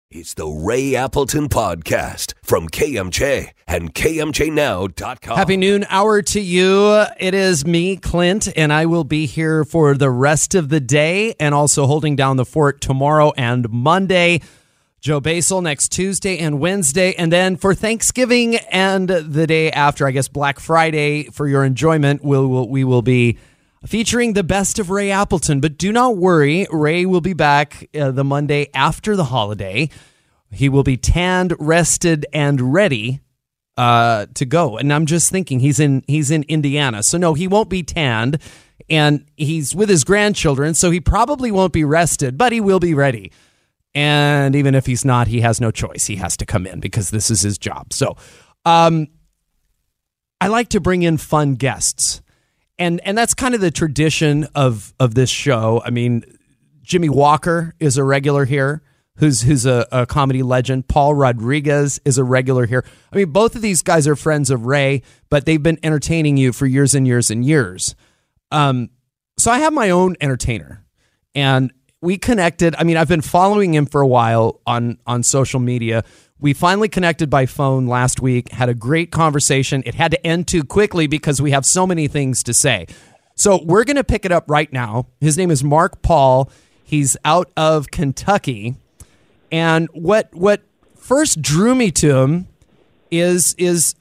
It's the Ray Appleton Podcast from KMJ and KMJNow.com. Happy noon hour to you. It is me, Clint, and I will be here for the rest of the day and also holding down the fort tomorrow and Monday. Joe Basel next Tuesday and Wednesday. And then for Thanksgiving and the day after, I guess Black Friday, for your enjoyment, we will be featuring the best of Ray Appleton. But do not worry, Ray will be back the Monday after the holiday. He will be tanned, rested, and ready to go. And I'm just thinking he's in Indiana. So no, he won't be tanned, and he's with his grandchildren, so he probably won't be rested, but he will be ready. And even if he's not, he has no choice. He has to come in because this is his job. So I like to bring in fun guests. And that's kind of the tradition of this show. I mean, Jimmy Walker is a regular here, who's a comedy legend. Paul Rodriguez is a regular here. I mean, both of these guys are friends of Ray, but they've been entertaining you for years and years and years. So I have my own entertainer, and we connected. I mean, I've been following him for a while on social media. We finally connected by phone last week, had a great conversation. It had to end too quickly because we have so many things to say. So we're going to pick it up right now. His name is Mark Paul. He's out of Kentucky. And what first drew me to him is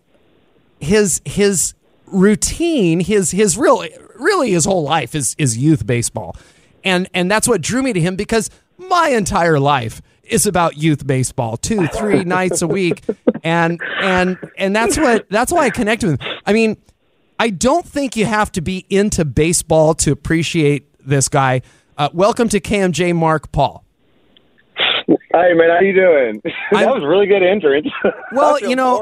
his routine, his really his whole life is youth baseball. And that's what drew me to him, because my entire life is about youth baseball, 2-3 nights a week. And that's why I connect with him. I mean, I don't think you have to be into baseball to appreciate this guy. Welcome to KMJ, Mark Paul. Hey, man, how you doing? That was a really good entrance. Well,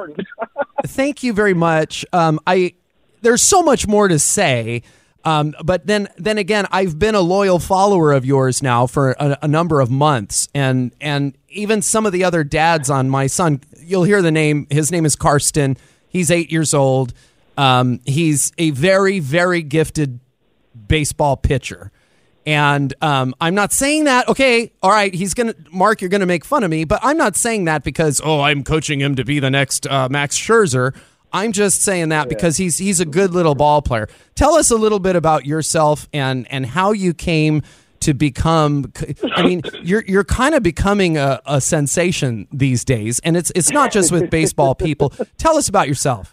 thank you very much. There's so much more to say. But then again, I've been a loyal follower of yours now for a number of months, and even some of the other dads on my son, you'll hear the name. His name is Karsten. He's 8 years old. He's a very, very gifted baseball pitcher. And I'm not saying that, okay, all right, Mark, you're going to make fun of me, but I'm not saying that because, I'm coaching him to be the next Max Scherzer. I'm just saying that because he's a good little ball player. Tell us a little bit about yourself and how you came to become. I mean, you're kind of becoming a sensation these days, and it's not just with baseball people. Tell us about yourself.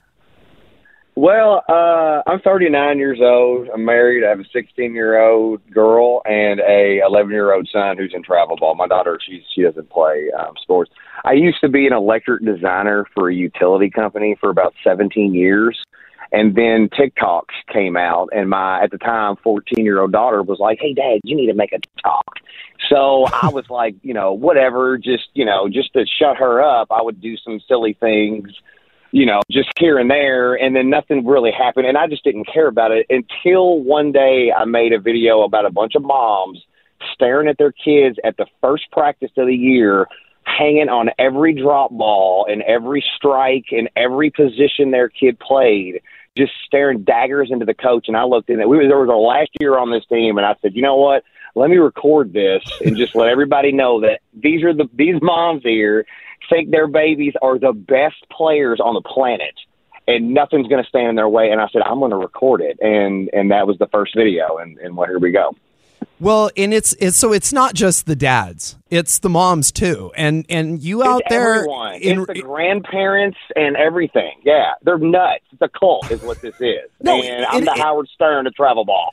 Well, I'm 39 years old. I'm married. I have a 16-year-old girl and a 11-year-old son who's in travel ball. My daughter, she doesn't play sports. I used to be an electric designer for a utility company for about 17 years. And then TikToks came out, and my, at the time, 14-year-old daughter was like, "Hey, Dad, you need to make a TikTok." So I was like, whatever, just to shut her up, I would do some silly things, just here and there, and then nothing really happened, and I just didn't care about it until one day I made a video about a bunch of moms staring at their kids at the first practice of the year, hanging on every drop ball and every strike and every position their kid played, just staring daggers into the coach. And I looked in it. There was our last year on this team, and I said, you know what? Let me record this and just let everybody know that these moms here think their babies are the best players on the planet, and nothing's going to stand in their way. And I said, I'm going to record it. And that was the first video. And well, here we go. Well, and it's not just the dads, it's the moms too. And you out there, everyone. It's the grandparents and everything. Yeah, they're nuts. It's a cult is what this is. And I'm the Howard Stern of travel ball.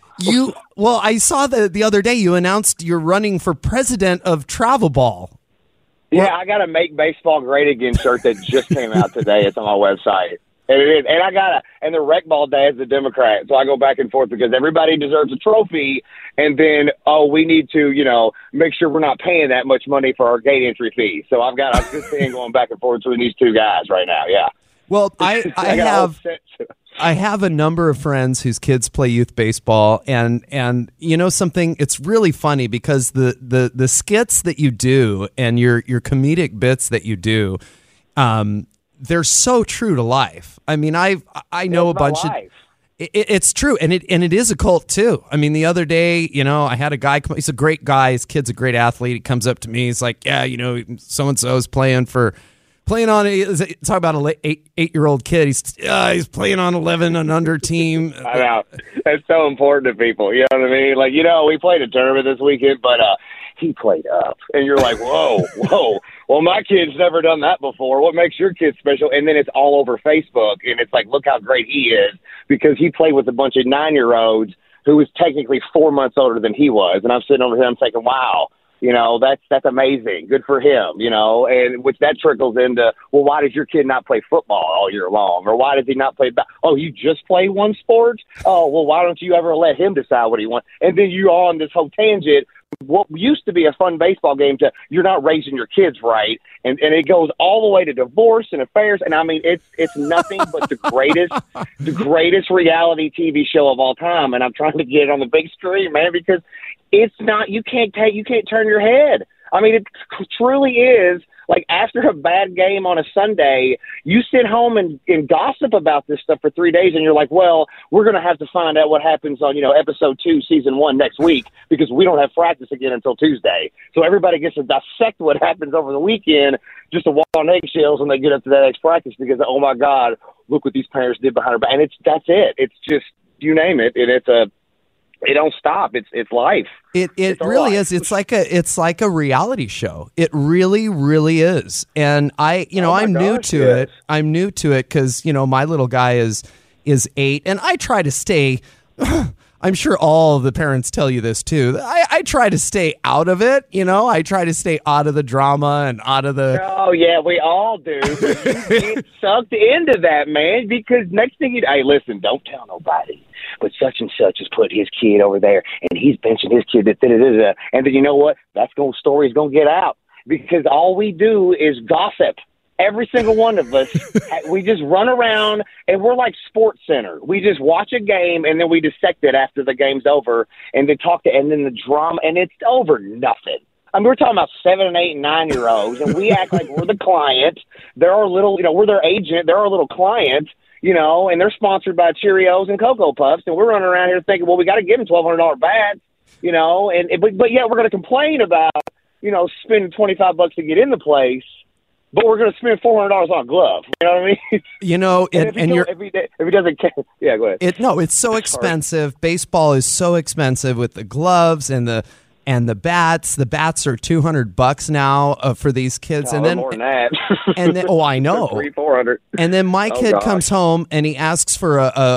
I saw the other day you announced you're running for president of travel ball. Yeah, I got a Make Baseball Great Again shirt that just came out today. It's on my website. And it is. And the rec ball dad's a Democrat. So I go back and forth because everybody deserves a trophy. And then, we need to, make sure we're not paying that much money for our gate entry fee. So I've got this thing going back and forth between these two guys right now. Yeah. Well, I have a number of friends whose kids play youth baseball, and something, it's really funny because the skits that you do and your comedic bits that you do, they're so true to life. I mean, I know a bunch of It's true, and it is a cult too. I mean, the other day, I had a guy. He's a great guy. His kid's a great athlete. He comes up to me. He's like, "Yeah, so and so is playing on talk about an 8-year-old kid. He's playing on 11 and under team." I know. That's so important to people. You know what I mean? Like, we played a tournament this weekend, but he played up, and you're like, whoa. Well, my kid's never done that before. What makes your kid special? And then it's all over Facebook, and it's like, look how great he is, because he played with a bunch of 9-year-olds who was technically 4 months older than he was. And I'm sitting over here, I'm thinking, wow, that's amazing. Good for him, and which that trickles into, well, why does your kid not play football all year long? Or why does he not play oh, you just play one sport? Oh, well, why don't you ever let him decide what he wants? And then you're on this whole tangent. What used to be a fun baseball game to you're not raising your kids right, and it goes all the way to divorce and affairs, and I mean it's nothing but the greatest reality TV show of all time, and I'm trying to get it on the big screen, man, because it's not you can't turn your head. I mean, it truly is. Like, after a bad game on a Sunday, you sit home and gossip about this stuff for 3 days, and you're like, well, we're going to have to find out what happens on, episode 2, season 1 next week, because we don't have practice again until Tuesday. So everybody gets to dissect what happens over the weekend just to walk on eggshells when they get up to that next practice, because, oh, my God, look what these parents did behind her back. And that's it. It's just, you name it, and it don't stop. It's life. It really is. It's like a reality show. It really, really is. And I'm new to it. I'm new to it because my little guy is 8, and I try to stay. I'm sure all of the parents tell you this too. I try to stay out of it. I try to stay out of the drama and out of the. Oh yeah, we all do. But you get sucked into that, man. Because next thing hey, listen, don't tell nobody. But such and such has put his kid over there, and he's benching his kid. And then you know what? Story's gonna get out, because all we do is gossip. Every single one of us, we just run around, and we're like Sports Center. We just watch a game, and then we dissect it after the game's over, and then and then the drama, and it's over nothing. I mean, we're talking about 7 and 8 and 9-year-olds, and we act like we're the client. They're our little, we're their agent. They're our little client. And they're sponsored by Cheerios and Cocoa Puffs, and we're running around here thinking, well, we got to give them $1,200 bats, but yet we're going to complain about, spending $25 to get in the place, but we're going to spend $400 on a glove. You know what I mean? If he doesn't, yeah, go ahead. It's so expensive. Baseball is so expensive with the gloves and the bats. The bats are $200 now for these kids, and then more than that. And then, I know, $300-$400. And then my kid comes home and he asks for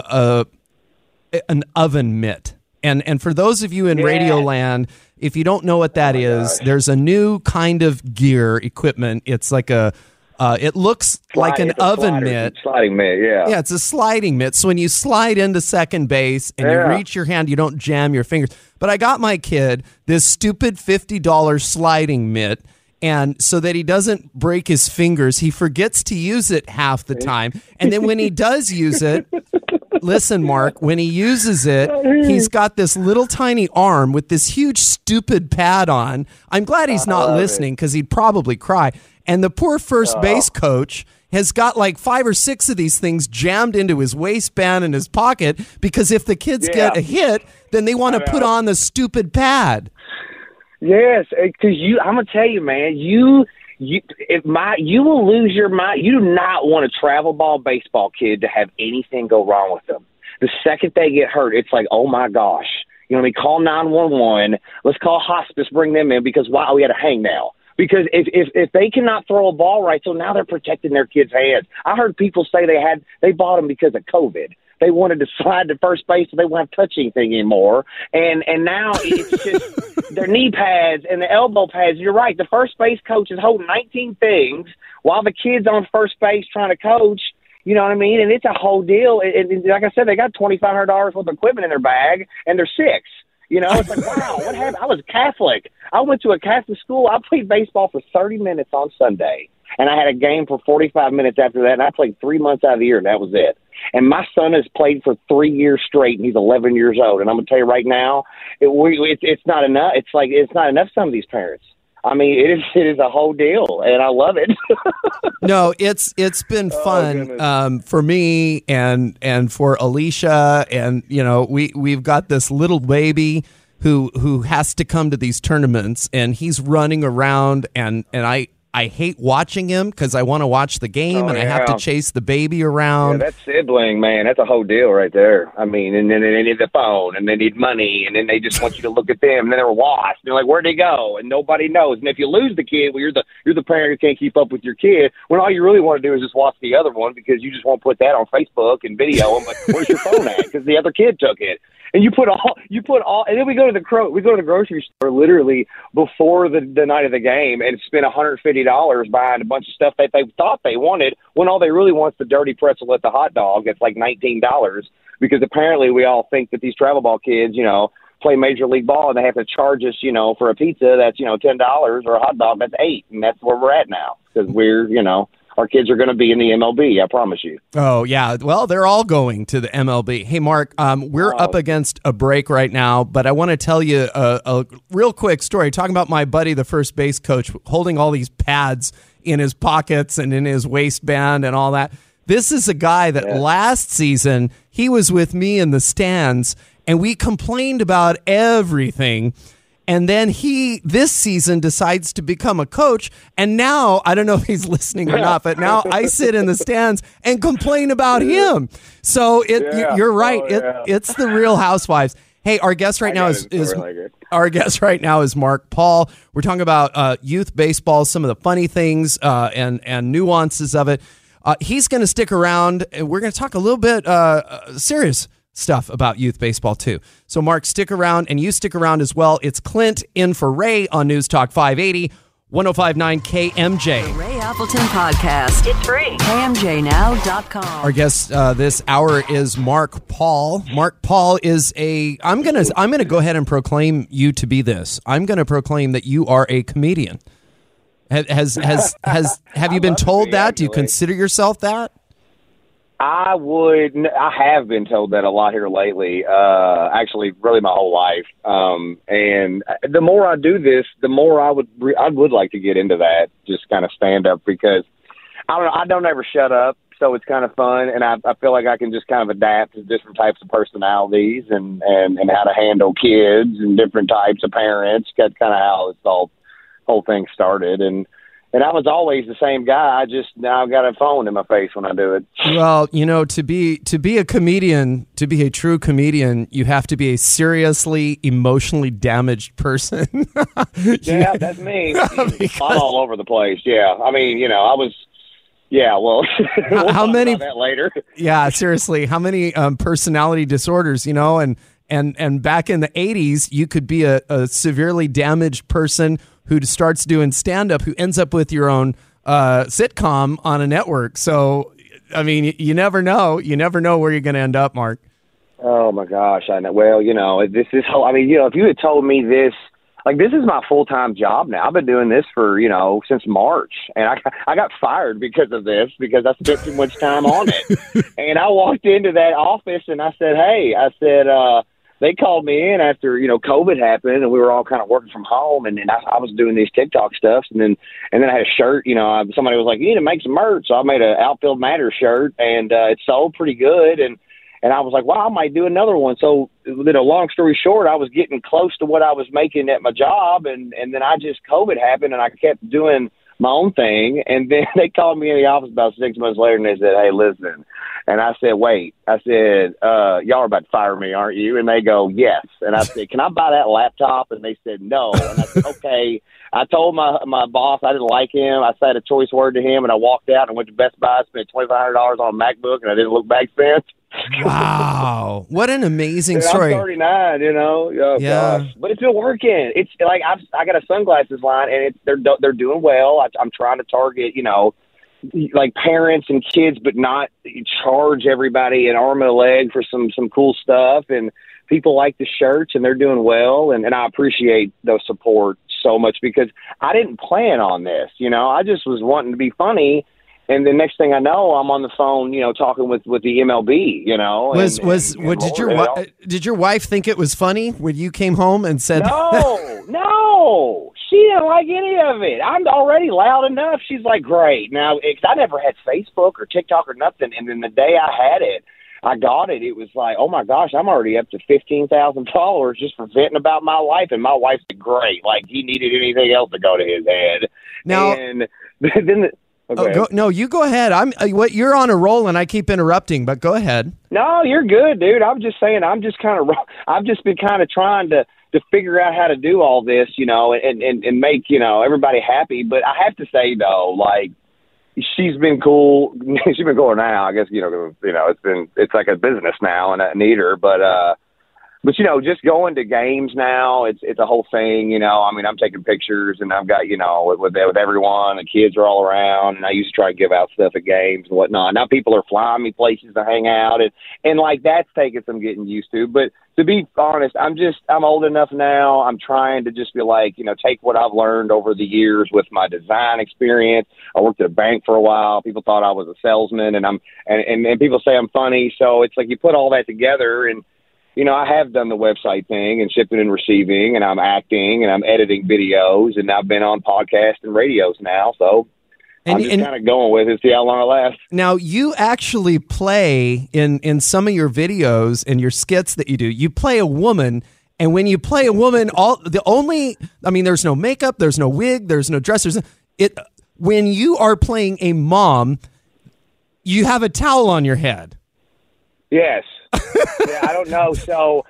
an oven mitt. And for those of you in Radio Land, if you don't know what that is, there's a new kind of gear equipment. It's like it looks like an oven mitt. Sliding mitt, yeah. Yeah, it's a sliding mitt. So when you slide into second base and you reach your hand, you don't jam your fingers. But I got my kid this stupid $50 sliding mitt, and so that he doesn't break his fingers, he forgets to use it half the time. And then when he does use it, listen, Mark, when he uses it, he's got this little tiny arm with this huge stupid pad on. I'm glad he's not listening, because he'd probably cry. And the poor first base coach has got like 5 or 6 of these things jammed into his waistband and his pocket, because if the kids get a hit, then they want to put on the stupid pad. Yes, because I'm gonna tell you, man, you will lose your mind. You do not want a travel ball baseball kid to have anything go wrong with them. The second they get hurt, it's like, oh my gosh, call 911. Let's call hospice, bring them in, because wow, we had a hangnail. Because if they cannot throw a ball right, so now they're protecting their kids' hands. I heard people say they bought them because of COVID. They wanted to slide to first base so they won't have to touch anything anymore. And now it's just their knee pads and the elbow pads. You're right. The first base coach is holding 19 things while the kid's on first base trying to coach. You know what I mean? And it's a whole deal. And like I said, they got $2,500 worth of equipment in their bag, and they're 6. It's like, wow, what happened? I was Catholic. I went to a Catholic school. I played baseball for 30 minutes on Sunday, and I had a game for 45 minutes after that, and I played 3 months out of the year, and that was it. And my son has played for 3 years straight, and he's 11 years old. And I'm going to tell you right now, it's not enough. It's not enough, some of these parents. I mean, it is a whole deal, and I love it. No, it's been fun for me and for Alicia, and we've got this little baby who has to come to these tournaments, and he's running around, and I hate watching him because I want to watch the game, and I have to chase the baby around. Yeah, that sibling, man, that's a whole deal right there. I mean, and then they need the phone, and they need money, and then they just want you to look at them, and then they're lost. They're like, where'd they go? And nobody knows. And if you lose the kid, well, you're the parent who can't keep up with your kid, when all you really want to do is just watch the other one because you just won't put that on Facebook and video them. But where's your phone at? Because the other kid took it. And you put all, and then we go to the grocery store literally before the night of the game and spend $150 buying a bunch of stuff that they thought they wanted when all they really want is the dirty pretzel at the hot dog. It's like $19 because apparently we all think that these travel ball kids, play Major League Ball and they have to charge us, for a pizza that's, $10 or a hot dog that's $8. And that's where we're at now because we're, our kids are going to be in the MLB, I promise you. Oh, yeah. Well, they're all going to the MLB. Hey, Mark, we're up against a break right now, but I want to tell you a real quick story. Talking about my buddy, the first base coach, holding all these pads in his pockets and in his waistband and all that. This is a guy that last season, he was with me in the stands, and we complained about everything. And then he, this season, decides to become a coach. And now, I don't know if he's listening or not, but now I sit in the stands and complain about him. So you're right. It's the Real Housewives. Hey, our guest right now is Mark Paul. We're talking about youth baseball, some of the funny things and nuances of it. He's going to stick around, and we're going to talk a little bit serious stuff about youth baseball too. So Mark, stick around, and you stick around as well. It's Clint in for Ray on News Talk 580, 105.9 KMJ. The Ray Appleton Podcast. It's free. KMJNow.com. Our guest this hour is Mark Paul. Mark Paul is I'm gonna go ahead and proclaim you to be this. I'm gonna proclaim that you are a comedian. Have you been told that? Do you consider yourself that? I have been told that a lot here lately, actually really my whole life. And the more I do this, the more I would like to get into that, just kind of stand up, because I don't ever shut up. So it's kind of fun. And I feel like I can just kind of adapt to different types of personalities and how to handle kids and different types of parents. That's kind of how this whole thing started. And I was always the same guy. I just now got a phone in my face when I do it. Well, to be a comedian, to be a true comedian, you have to be a seriously emotionally damaged person. Yeah, that's me. I'm all over the place. Yeah, I mean, I was. Yeah, well, we'll how many? About that later. Yeah, seriously, how many personality disorders? And back in the 80s, you could be a severely damaged person who starts doing stand-up, who ends up with your own sitcom on a network. So, I mean, you never know. You never know where you're going to end up, Mark. Oh, my gosh. I know. Well, this is how, if you had told me this, this is my full-time job now. I've been doing this for, since March. And I got fired because of this, because I spent too much time on it. And I walked into that office and I said, they called me in after, COVID happened, and we were all kind of working from home, and I was doing these TikTok stuff, and then I had a shirt, somebody was like, you need to make some merch. So I made an Outfield Matters shirt, and it sold pretty good, and I was like, wow, I might do another one. So, long story short, I was getting close to what I was making at my job, and then COVID happened, and I kept doing my own thing, and then they called me in the office about 6 months later, and they said, hey, listen. And I said, wait. I said, y'all are about to fire me, aren't you? And they go, yes. And I said, can I buy that laptop? And they said, no. And I said, okay. I told my boss I didn't like him. I said a choice word to him, and I walked out and went to Best Buy, spent $2,500 on a MacBook, and I didn't look back since. Wow. What an amazing story. I'm 39, Oh, yeah. Gosh. But it's been working. It's like I got a sunglasses line, and they're doing well. I'm trying to target, like parents and kids, but not charge everybody an arm and a leg for some cool stuff. And people like the shirts, and they're doing well. And I appreciate the support so much, because I didn't plan on this. I just was wanting to be funny. And the next thing I know, I'm on the phone, talking with the MLB, Did your wife think it was funny when you came home and said, No, she didn't like any of it. I'm already loud enough. She's like, great. Now, because I never had Facebook or TikTok or nothing, and then the day I had it, I got it. It was like, oh my gosh, I'm already up to 15,000 followers just for venting about my life. And my wife said, great. Like, he needed anything else to go to his head. Now, and then no, you go ahead. You're on a roll, and I keep interrupting. But go ahead. No, you're good, dude. I'm just saying. I've just been kind of trying to figure out how to do all this, and make everybody happy. But I have to say though, like, she's been cool. She's been cooler now. I guess it's like a business now, and I need her. But just going to games now, it's a whole thing. I mean, I'm taking pictures, and I've got with everyone. The kids are all around, and I used to try to give out stuff at games and whatnot. Now people are flying me places to hang out, and like that's taking some getting used to. But to be honest, I'm old enough now. I'm trying to just be like, take what I've learned over the years with my design experience. I worked at a bank for a while. People thought I was a salesman, and people say I'm funny. So it's like you put all that together, and I have done the website thing and shipping and receiving, and I'm acting and I'm editing videos, and I've been on podcasts and radios now. So I'm just kind of going with it, see how long it lasts. Now, you actually play in some of your videos and your skits that you do. You play a woman, and when you play a woman, there's no makeup, there's no wig, there's no dress. When you are playing a mom, you have a towel on your head. Yes. Yeah, I don't know. So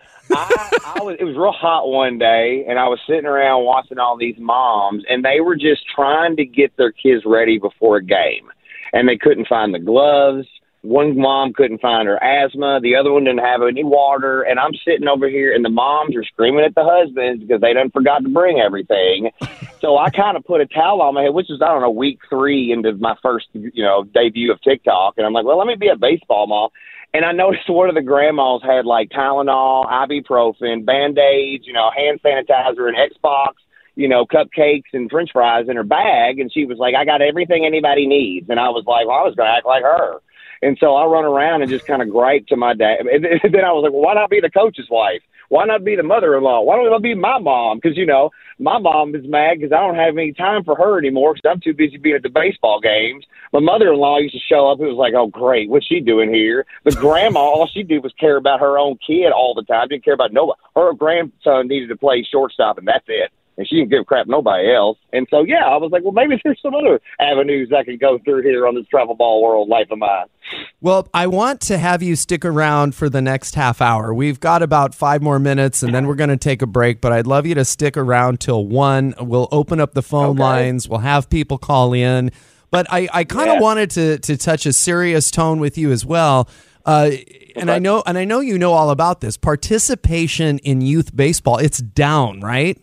it was real hot one day, and I was sitting around watching all these moms, and they were just trying to get their kids ready before a game, and they couldn't find the gloves. One mom couldn't find her asthma. The other one didn't have any water, and I'm sitting over here, and the moms are screaming at the husbands because they done forgot to bring everything. So I kind of put a towel on my head, which is, I don't know, week 3 into my first, debut of TikTok, and I'm like, well, let me be a baseball mom. And I noticed one of the grandmas had like Tylenol, ibuprofen, Band-Aids, hand sanitizer, and Xbox, cupcakes and French fries in her bag. And she was like, I got everything anybody needs. And I was like, well, I was going to act like her. And so I run around and just kind of gripe to my dad. And then I was like, well, why not be the coach's wife? Why not be the mother-in-law? Why don't I be my mom? Because, my mom is mad because I don't have any time for her anymore because I'm too busy being at the baseball games. My mother-in-law used to show up. It was like, oh, great, what's she doing here? The grandma, all she did was care about her own kid all the time. Didn't care about nobody. Her grandson needed to play shortstop, and that's it. And she didn't give a crap nobody else. And so, yeah, I was like, well, maybe there's some other avenues I can go through here on this travel ball world life of mine. Well, I want to have you stick around for the next half hour. We've got about 5 more minutes, and then we're going to take a break. But I'd love you to stick around till 1. We'll open up the phone lines. We'll have people call in. But I kind of wanted to touch a serious tone with you as well. And I know you know all about this. Participation in youth baseball, it's down, right?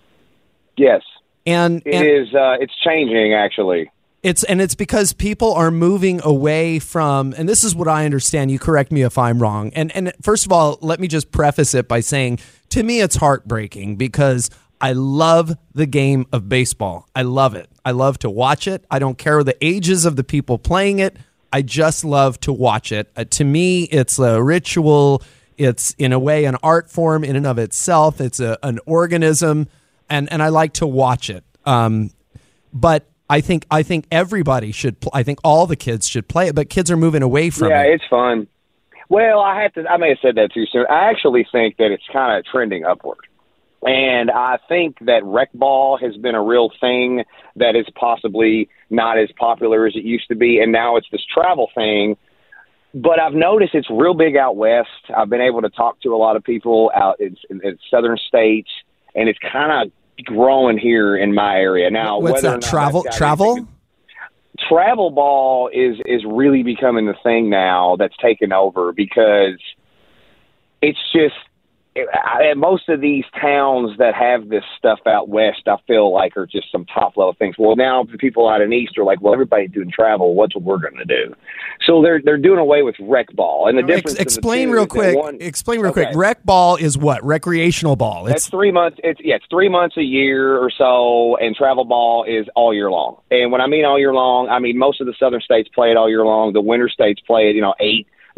Yes. And it's changing, actually. It's because people are moving away from, and this is what I understand, you correct me if I'm wrong. And first of all, let me just preface it by saying, to me, it's heartbreaking because I love the game of baseball. I love it. I love to watch it. I don't care the ages of the people playing it. I just love to watch it. To me, it's a ritual. It's, in a way, an art form in and of itself. It's an organism. And I like to watch it, but I think everybody should. I think all the kids should play it, but kids are moving away from it. Yeah, it's fun. Well, I may have said that too soon. I actually think that it's kind of trending upward, and I think that rec ball has been a real thing that is possibly not as popular as it used to be, and now it's this travel thing. But I've noticed it's real big out west. I've been able to talk to a lot of people out in southern states, and it's kind of growing here in my area now. What's that? Travel ball is really becoming the thing now that's taken over because it's just most of these towns that have this stuff out west, I feel like are just some top level things. Well, now the people out in east are like, well, everybody's doing travel. What's what we're going to do? So they're doing away with rec ball. And the difference. Explain real quick. Rec ball is what? Recreational ball. That's 3 months. It's 3 months a year or so, and travel ball is all year long. And when I mean all year long, I mean most of the southern states play it all year long. The winter states play it, 8,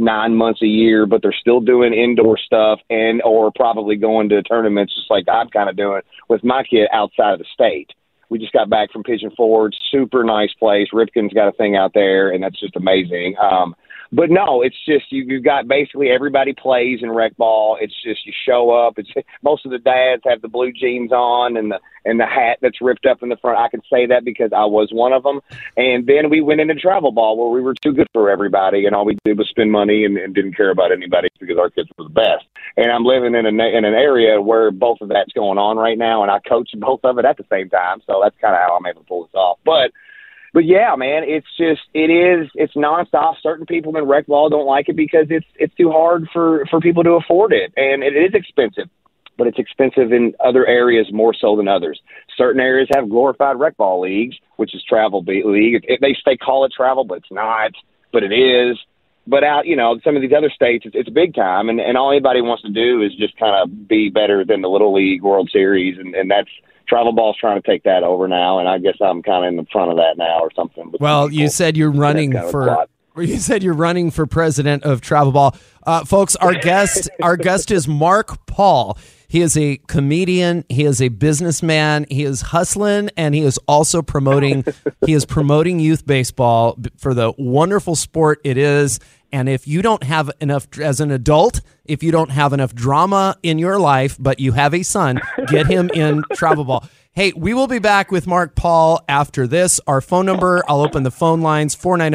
9 months a year, but they're still doing indoor stuff and or probably going to tournaments just like I'm kind of doing with my kid outside of the state. We just got back from Pigeon Forge, super nice place. Ripken's got a thing out there, and that's just amazing. But no, it's just you've got basically everybody plays in rec ball. It's just you show up. It's most of the dads have the blue jeans on and the hat that's ripped up in the front. I can say that because I was one of them. And then we went into travel ball where we were too good for everybody, and all we did was spend money and didn't care about anybody because our kids were the best. And I'm living in an area where both of that's going on right now, and I coach both of it at the same time. So that's kind of how I'm able to pull this off. But yeah, man, it's nonstop. Certain people in rec ball don't like it because it's too hard for people to afford it, and it is expensive. But it's expensive in other areas more so than others. Certain areas have glorified rec ball leagues, which is travel league. They call it travel, but it's not. But it is. But out, some of these other states, it's big time, and all anybody wants to do is just kind of be better than the Little League World Series, and that's. Travel ball's trying to take that over now, and I guess I'm kind of in the front of that now or something. Well, you said you're running for. You said you're running for president of Travel Ball, folks. Our guest is Mark Paul. He is a comedian. He is a businessman. He is hustling, and he is also promoting. He is promoting youth baseball for the wonderful sport it is. And if you don't have enough, as an adult, if you don't have enough drama in your life, but you have a son, get him in travel ball. Hey, we will be back with Mark Paul after this. Our phone number, I'll open the phone lines,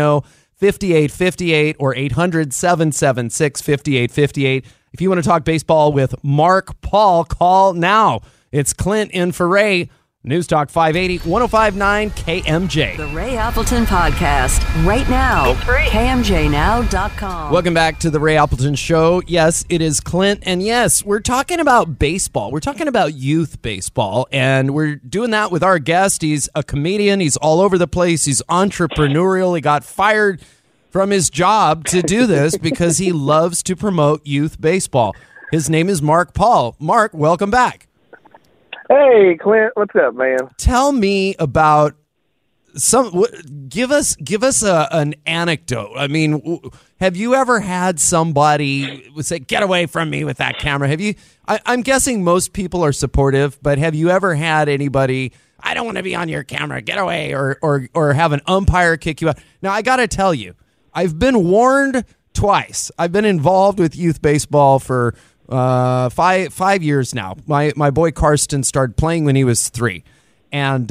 490-5858 or 800-776-5858. If you want to talk baseball with Mark Paul, call now. It's Clint in for Ray. News Talk 580, 105.9 KMJ. The Ray Appleton Podcast, right now. It's free. KMJNow.com. Welcome back to the Ray Appleton Show. Yes, it is Clint, and yes, we're talking about baseball. We're talking about youth baseball, and we're doing that with our guest. He's a comedian. He's all over the place. He's entrepreneurial. He got fired from his job to do this because he loves to promote youth baseball. His name is Mark Paul. Mark, welcome back. Hey, Clint, what's up, man? Tell me about give us an anecdote. I mean, have you ever had somebody say, "Get away from me with that camera"? Have you? I'm guessing most people are supportive, but have you ever had anybody, "I don't want to be on your camera, get away," or have an umpire kick you out? Now, I got to tell you, I've been warned twice. I've been involved with youth baseball for 5 years now. My boy Karsten started playing when he was 3, and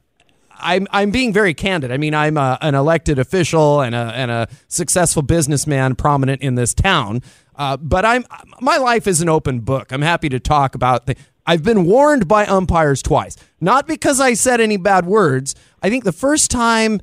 I'm being very candid. I mean, I'm an elected official and a successful businessman, prominent in this town. But my life is an open book. I'm happy to talk about. I've been warned by umpires twice, not because I said any bad words. I think the first time,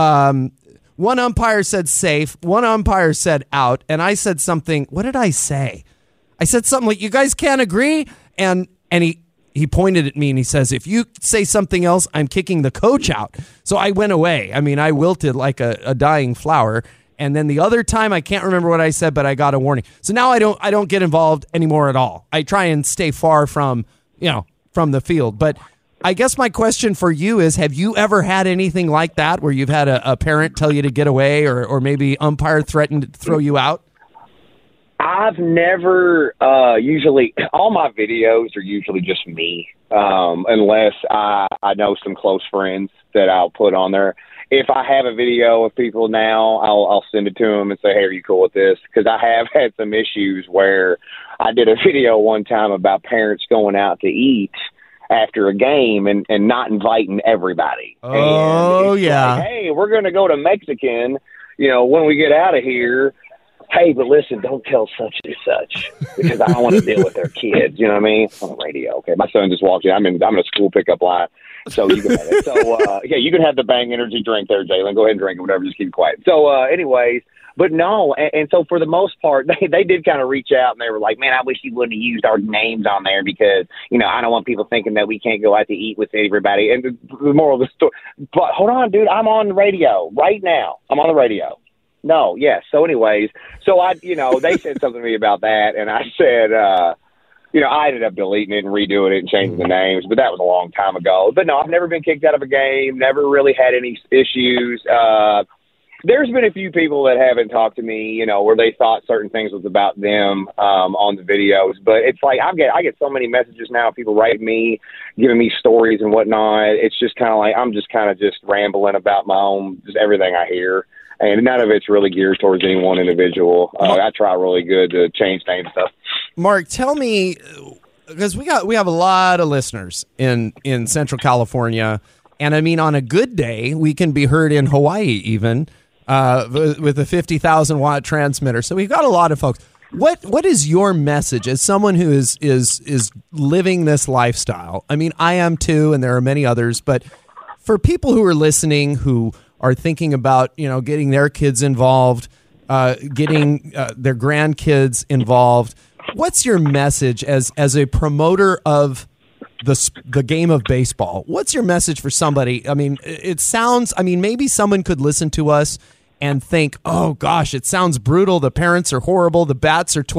one umpire said safe, one umpire said out, and I said something. What did I say? I said something like, "You guys can't agree," and he pointed at me and he says, "If you say something else, I'm kicking the coach out." So I went away. I mean, I wilted like a dying flower. And then the other time, I can't remember what I said, but I got a warning. So now I don't get involved anymore at all. I try and stay far from the field. But I guess my question for you is, have you ever had anything like that where you've had a parent tell you to get away, or maybe umpire threatened to throw you out? I've never, usually, all my videos are usually just me, unless I know some close friends that I'll put on there. If I have a video of people now, I'll send it to them and say, "Hey, are you cool with this?" Because I have had some issues where I did a video one time about parents going out to eat after a game and not inviting everybody. Oh, and yeah. Like, "Hey, we're going to go to Mexican, when we get out of here. Hey, but listen, don't tell such and such because I don't want to deal with their kids." You know what I mean? On the radio. Okay, my son just walked in. I'm in a school pickup line, so you can have it. So yeah, you can have the Bang energy drink there, Jalen. Go ahead and drink it, whatever. Just keep quiet. So, anyways, but no, and so for the most part, they did kind of reach out and they were like, "Man, I wish you wouldn't have used our names on there because I don't want people thinking that we can't go out to eat with everybody." And the moral of the story. But hold on, dude, I'm on the radio right now. I'm on the radio. No, yes. So anyways, they said something to me about that, and I said, I ended up deleting it and redoing it and changing the names, but that was a long time ago. But no, I've never been kicked out of a game, never really had any issues. There's been a few people that haven't talked to me, where they thought certain things was about them on the videos. But it's like I get so many messages now, people write me, giving me stories and whatnot. It's just kind of like I'm just kind of just rambling about my own, just everything I hear. And none of it's really geared towards any one individual. I try really good to change names and stuff. Mark, tell me, because we have a lot of listeners in Central California, and I mean, on a good day, we can be heard in Hawaii even with a 50,000 watt transmitter. So we've got a lot of folks. What is your message as someone who is living this lifestyle? I mean, I am too, and there are many others, but for people who are listening who are thinking about, getting their kids involved, getting their grandkids involved, what's your message as a promoter of the game of baseball? What's your message for somebody? I mean, maybe someone could listen to us and think, oh gosh, it sounds brutal. The parents are horrible. The bats are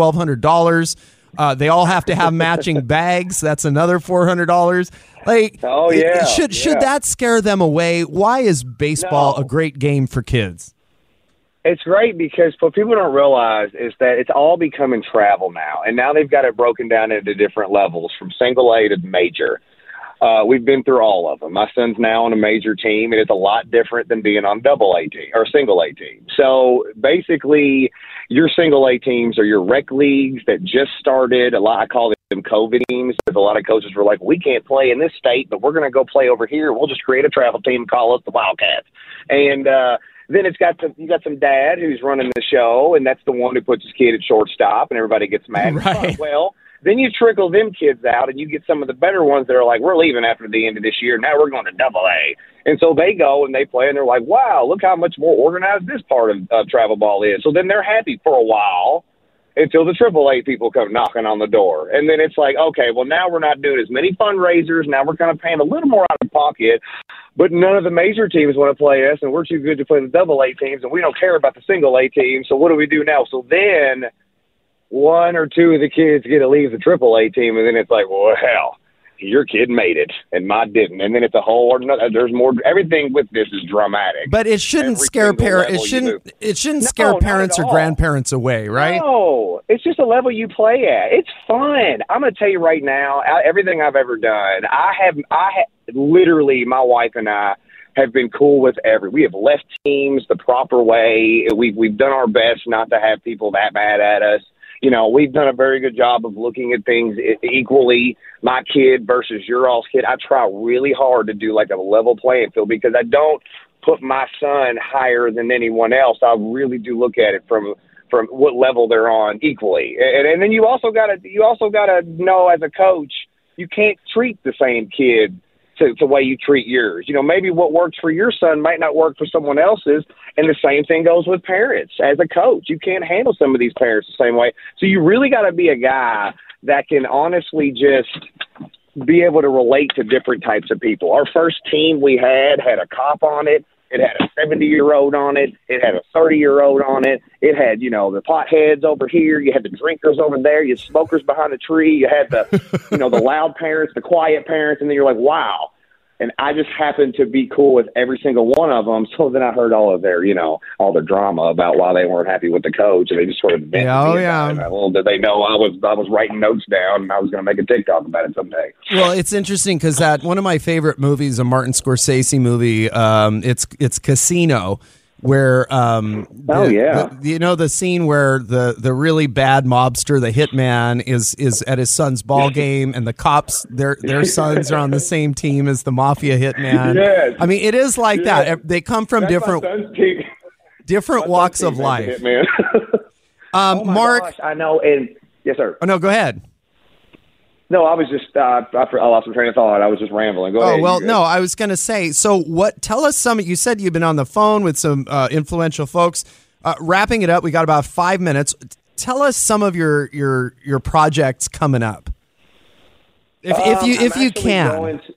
$1,200. They all have to have matching bags. That's another $400. Like, oh yeah, should that scare them away? Why is baseball a great game for kids? It's great because what people don't realize is that it's all becoming travel now, and now they've got it broken down into different levels from single A to major. We've been through all of them. My son's now on a major team, and it's a lot different than being on double A team or single A team. So basically, your single A teams are your rec leagues that just started. I call them COVID teams because a lot of coaches were like, we can't play in this state, but we're going to go play over here. We'll just create a travel team and call us the Wildcats. And then you got some dad who's running the show, and that's the one who puts his kid at shortstop, and everybody gets mad. Right. Well, then you trickle them kids out, and you get some of the better ones that are like, we're leaving after the end of this year. Now we're going to double A. And so they go and they play, and they're like, wow, look how much more organized this part of travel ball is. So then they're happy for a while until the triple A people come knocking on the door. And then it's like, okay, well, now we're not doing as many fundraisers. Now we're kind of paying a little more out of pocket. But none of the major teams want to play us, and we're too good to play the double A teams, and we don't care about the single A teams. So what do we do now? So then one or two of the kids get to leave the triple A team, and then it's like, well, hell, your kid made it, and mine didn't. And then it's a whole there's more. Everything with this is dramatic. But it shouldn't scare parents. It shouldn't scare parents or grandparents away, right? No, it's just a level you play at. It's fun. I'm going to tell you right now, everything I've ever done, I have literally, my wife and I have been cool with we have left teams the proper way. We've done our best not to have people that mad at us. We've done a very good job of looking at things equally, my kid versus your all's kid. I try really hard to do like a level playing field because I don't put my son higher than anyone else. I really do look at it from what level they're on equally. And then you also got to know as a coach, you can't treat the same kid to the way you treat yours. Maybe what works for your son might not work for someone else's, and the same thing goes with parents. As a coach, you can't handle some of these parents the same way. So you really got to be a guy that can honestly just be able to relate to different types of people. Our first team we had a cop on it. It had a 70-year-old on it. It had a 30-year-old on it. It had, the potheads over here. You had the drinkers over there. You had smokers behind the tree. You had the, the loud parents, the quiet parents, and then you're like, wow. And I just happened to be cool with every single one of them. So then I heard all of their, all the drama about why they weren't happy with the coach, and they just sort of vented me about it. Little did they know I was writing notes down, and I was going to make a TikTok about it someday. Well, it's interesting because that one of my favorite movies, a Martin Scorsese movie, it's Casino. Where the scene where the really bad mobster, the hitman, is at his son's ball game, and the cops their sons are on the same team as the mafia hitman. Yes. I mean, it is like that. They come from different walks of life. Mark, gosh, I know. And yes, sir. Oh no, go ahead. No, I was just I lost my train of thought. I was just rambling. Go ahead. Oh, well, no, I was going to say, so tell us you said you've been on the phone with some influential folks. Wrapping it up, we got about 5 minutes. Tell us some of your projects coming up. If you can.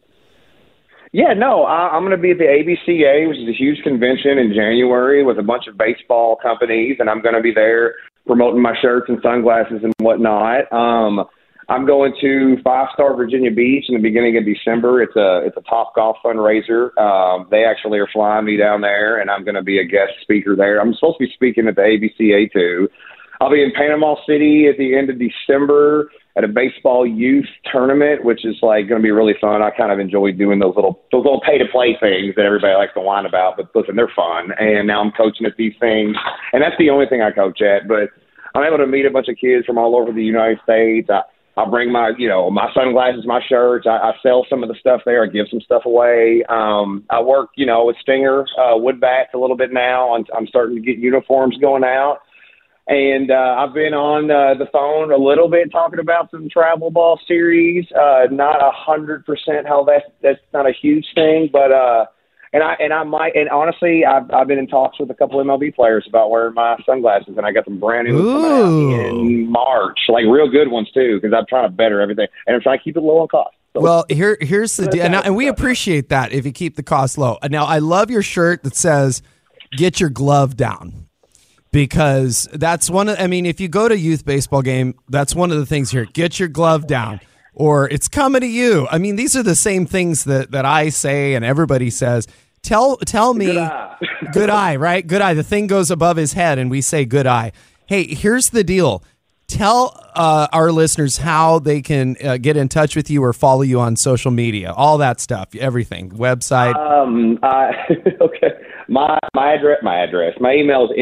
I'm going to be at the ABCA, which is a huge convention in January with a bunch of baseball companies, and I'm going to be there promoting my shirts and sunglasses and whatnot. I'm going to 5-Star Virginia Beach in the beginning of December. It's a Top Golf fundraiser. They actually are flying me down there, and I'm going to be a guest speaker there. I'm supposed to be speaking at the ABCA too. I'll be in Panama City at the end of December at a baseball youth tournament, which is like going to be really fun. I kind of enjoy doing those little pay to play things that everybody likes to whine about, but listen, they're fun. And now I'm coaching at these things, and that's the only thing I coach at. But I'm able to meet a bunch of kids from all over the United States. I'll bring my sunglasses, my shirts. I sell some of the stuff there. I give some stuff away. I work, with Stinger wood bats a little bit now. I'm starting to get uniforms going out. And I've been on the phone a little bit talking about some travel ball series. Not 100% how that's not a huge thing, but I might. And honestly, I've been in talks with a couple of MLB players about wearing my sunglasses, and I got some brand new ones coming out in March, like real good ones too, because I'm trying to better everything, and I'm trying to keep it low on cost. So, well, here's the deal, and we appreciate that if you keep the cost low. Now, I love your shirt that says "Get your glove down." Because that's if you go to youth baseball game, that's one of the things here. Get your glove down, or it's coming to you. I mean, these are the same things that I say and everybody says. Tell me, good eye, right? Good eye. The thing goes above his head, and we say good eye. Hey, here's the deal. Tell our listeners how they can get in touch with you or follow you on social media, all that stuff, everything, website. Okay. My address. My email is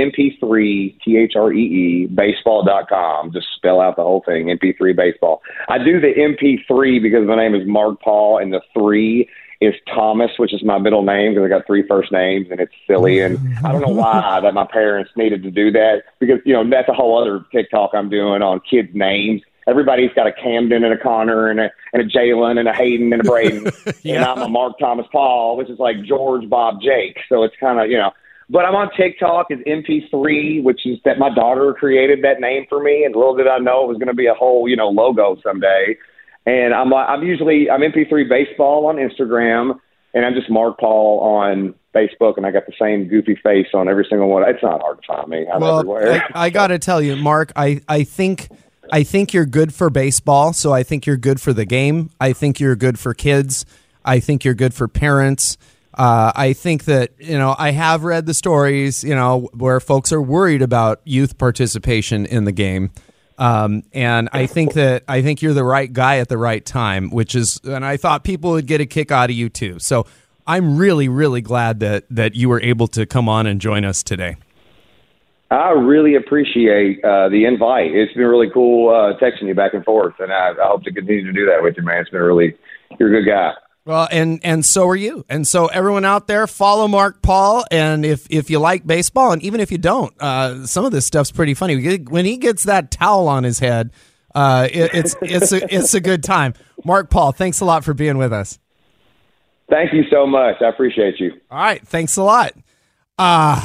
mp3 baseball.com. Just spell out the whole thing, MP3 baseball. I do the MP3 because my name is Mark Paul, and the 3 is Thomas, which is my middle name because I got 3 first names, and it's silly. And I don't know why that my parents needed to do that because, that's a whole other TikTok I'm doing on kids' names. Everybody's got a Camden and a Connor and a Jalen and a Hayden and a Braden. Yeah. And I'm a Mark Thomas Paul, which is like George, Bob, Jake. So it's kind of, But I'm on TikTok as MP3, which is that my daughter created that name for me. And little did I know it was going to be a whole, logo someday. And I'm MP3 Baseball on Instagram, and I'm just Mark Paul on Facebook, and I got the same goofy face on every single one. It's not hard to find me. I'm everywhere. I got to tell you, Mark, I think you're good for baseball, so I think you're good for the game. I think you're good for kids. I think you're good for parents. I think that, I have read the stories, where folks are worried about youth participation in the game. And I think you're the right guy at the right time, and I thought people would get a kick out of you too. So I'm really, really glad that you were able to come on and join us today. I really appreciate the invite. It's been really cool texting you back and forth, and I hope to continue to do that with you, man. It's been you're a good guy. Well, and so are you. And so everyone out there, follow Mark Paul. And if you like baseball, and even if you don't, some of this stuff's pretty funny. When he gets that towel on his head, it's a good time. Mark Paul, thanks a lot for being with us. Thank you so much. I appreciate you. All right, thanks a lot. I'm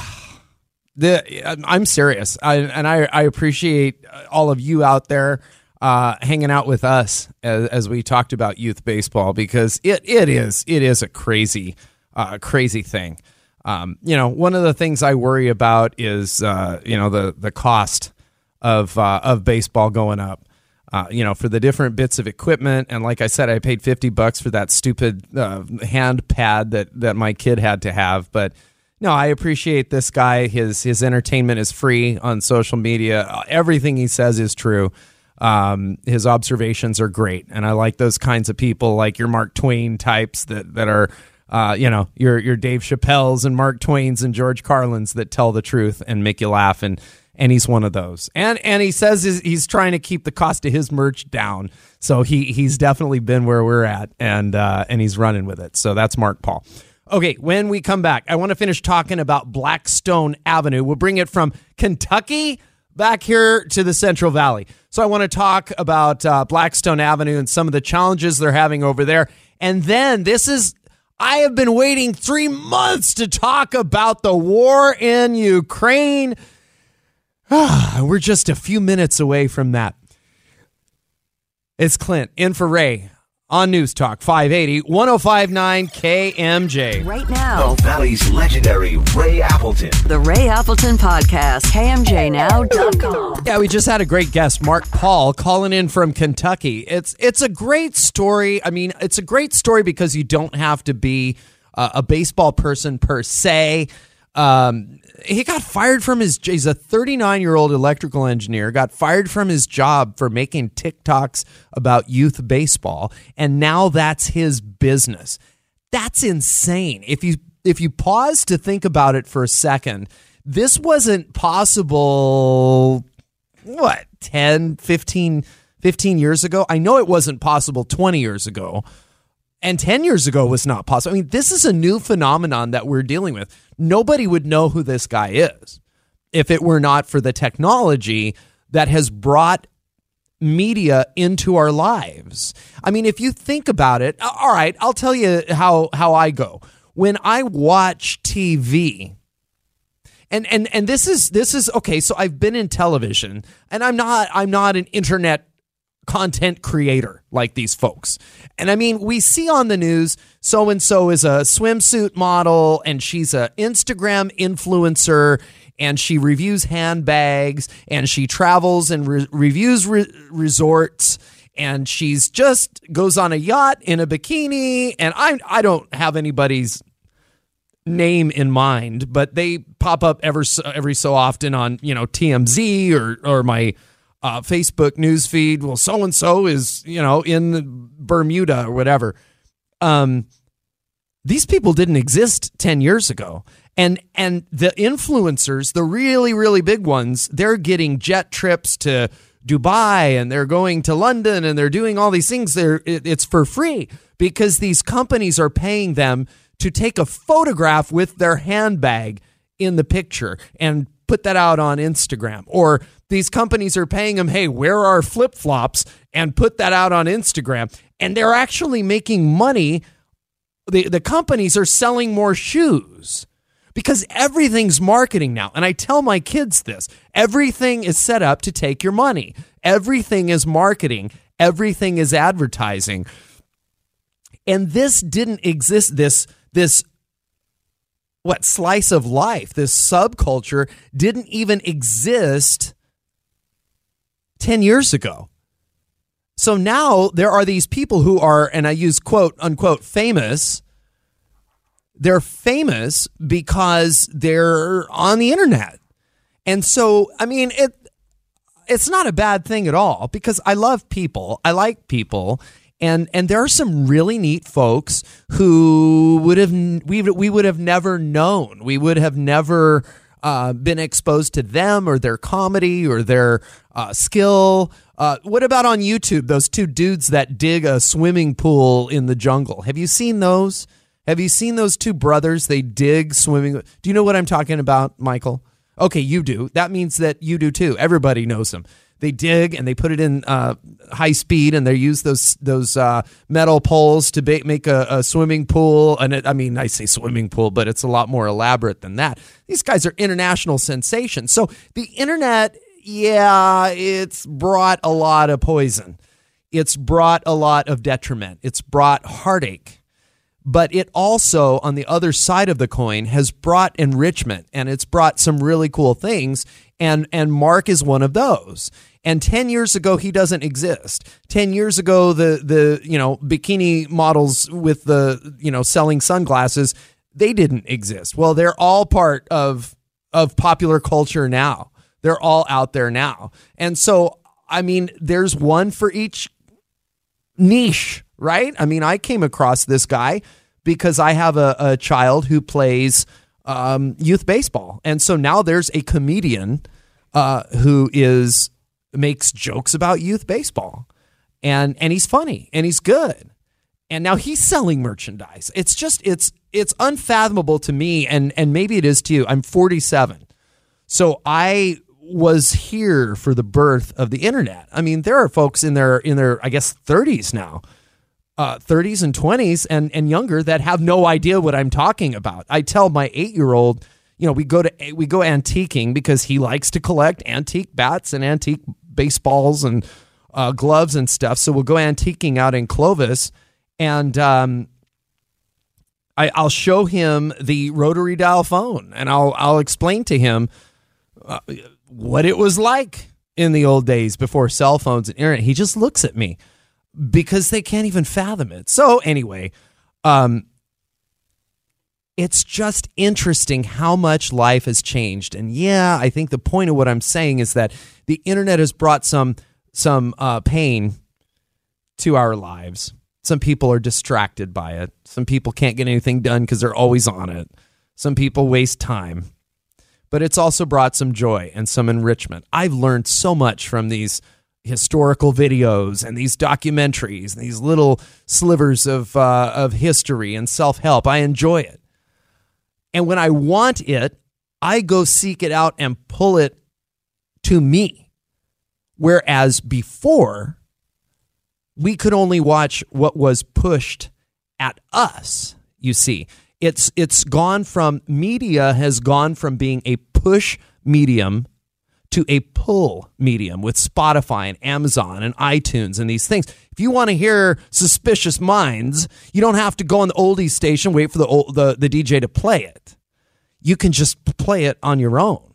serious, I appreciate all of you out there hanging out with us as we talked about youth baseball, because it is a crazy thing. One of the things I worry about is the cost of baseball going up. For the different bits of equipment, and like I said, I paid $50 for that stupid hand pad that my kid had to have, but. No, I appreciate this guy. His entertainment is free on social media. Everything he says is true. His observations are great, and I like those kinds of people, like your Mark Twain types that are, your Dave Chappelle's and Mark Twain's and George Carlin's that tell the truth and make you laugh, and he's one of those. And he says he's trying to keep the cost of his merch down, so he's definitely been where we're at, and he's running with it. So that's Mark Paul. Okay, when we come back, I want to finish talking about Blackstone Avenue. We'll bring it from Kentucky back here to the Central Valley. So I want to talk about Blackstone Avenue and some of the challenges they're having over there. And then I have been waiting 3 months to talk about the war in Ukraine. We're just a few minutes away from that. It's Clint in for Ray on News Talk 580, 105.9 KMJ. Right now, The Valley's legendary Ray Appleton. the Ray Appleton Podcast, KMJNow.com. Yeah, we just had a great guest, Mark Paul, calling in from Kentucky. It's a great story. I mean, it's a great story because you don't have to be a baseball person per se. He got fired from he's a 39-year-old electrical engineer, got fired from his job for making TikToks about youth baseball, and now that's his business. That's insane. If you pause to think about it for a second, this wasn't possible, 10, 15 years ago? I know it wasn't possible 20 years ago. And 10 years ago was not possible. I mean, this is a new phenomenon that we're dealing with. Nobody would know who this guy is if it were not for the technology that has brought media into our lives. I mean, if you think about it, all right, I'll tell you how I go. When I watch TV, and this is okay, so I've been in television, and I'm not an internet content creator like these folks. And I mean, we see on the news, so-and-so is a swimsuit model and she's an Instagram influencer and she reviews handbags and she travels and reviews resorts and she's just goes on a yacht in a bikini. And I don't have anybody's name in mind, but they pop up every so often on, TMZ or my Facebook newsfeed. Well, so-and-so is, in Bermuda or whatever. These people didn't exist 10 years ago. And the influencers, the really, really big ones, they're getting jet trips to Dubai and they're going to London and they're doing all these things. It's for free because these companies are paying them to take a photograph with their handbag in the picture and put that out on Instagram. Or these companies are paying them, hey, wear our flip-flops and put that out on Instagram. And they're actually making money. The companies are selling more shoes because everything's marketing now. And I tell my kids this. Everything is set up to take your money. Everything is marketing. Everything is advertising. And this didn't exist, this slice of life, this subculture didn't even exist 10 years ago. So now there are these people who are, and I use quote unquote famous. They're famous because they're on the internet. And so, I mean, it's not a bad thing at all because I love people. I like people. And there are some really neat folks who we would have never known. We would have never been exposed to them or their comedy or their skill. What about on YouTube? Those two dudes that dig a swimming pool in the jungle. Have you seen those? Have you seen those two brothers? They dig swimming. Do you know what I'm talking about, Michael? Okay, you do. That means that you do too. Everybody knows them. They dig and they put it in high speed, and they use those metal poles to make a swimming pool. And I say swimming pool, but it's a lot more elaborate than that. These guys are international sensations. So the internet, it's brought a lot of poison. It's brought a lot of detriment. It's brought heartache. But it also, on the other side of the coin, has brought enrichment, and it's brought some really cool things. And Mark is one of those. And 10 years ago, he doesn't exist. 10 years ago, the bikini models with the, selling sunglasses, they didn't exist. Well, they're all part of popular culture now. They're all out there now. And so, I mean, there's one for each niche, right? I mean, I came across this guy because I have a child who plays youth baseball. And so now there's a comedian who makes jokes about youth baseball. And he's funny and he's good. And now he's selling merchandise. It's just, it's unfathomable to me. And maybe it is to you. I'm 47. So I was here for the birth of the internet. I mean, there are folks in their I guess 30s now, 30s and 20s and younger that have no idea what I'm talking about. I tell my 8-year-old, we go antiquing because he likes to collect antique bats and antique baseballs and gloves and stuff. So we'll go antiquing out in Clovis, and I'll show him the rotary dial phone, and I'll explain to him what it was like in the old days before cell phones and internet. He just looks at me because they can't even fathom it. So anyway, it's just interesting how much life has changed. And yeah, I think the point of what I'm saying is that the internet has brought some pain to our lives. Some people are distracted by it. Some people can't get anything done because they're always on it. Some people waste time. But it's also brought some joy and some enrichment. I've learned so much from these historical videos and these documentaries, and these little slivers of history and self-help. I enjoy it. And when I want it, I go seek it out and pull it to me. Whereas before, we could only watch what was pushed at us, you see. It's gone from, media has gone from being a push medium to a pull medium with Spotify and Amazon and iTunes and these things. If you want to hear Suspicious Minds, you don't have to go on the oldies station, wait for the DJ to play it. You can just play it on your own.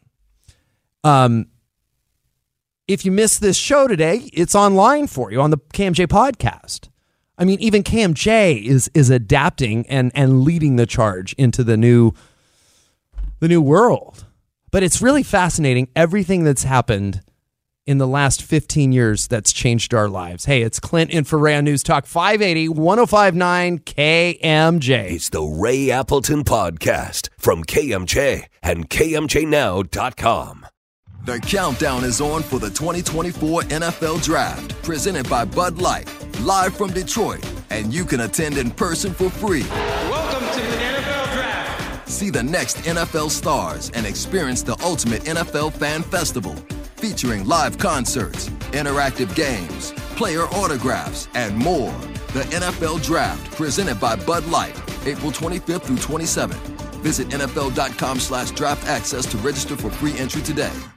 If you missed this show today, it's online for you on the KMJ podcast. I mean, even KMJ is adapting and leading the charge into the new world. But it's really fascinating, everything that's happened in the last 15 years that's changed our lives. Hey, it's Clint in for Ray on News Talk 580, 105.9 KMJ. It's the Ray Appleton Podcast from KMJ and KMJNow.com. The countdown is on for the 2024 NFL Draft, presented by Bud Light, live from Detroit, and you can attend in person for free. Welcome to the NFL Draft. See the next NFL stars and experience the ultimate NFL fan festival, featuring live concerts, interactive games, player autographs, and more. The NFL Draft, presented by Bud Light, April 25th through 27th. Visit NFL.com/draft access to register for free entry today.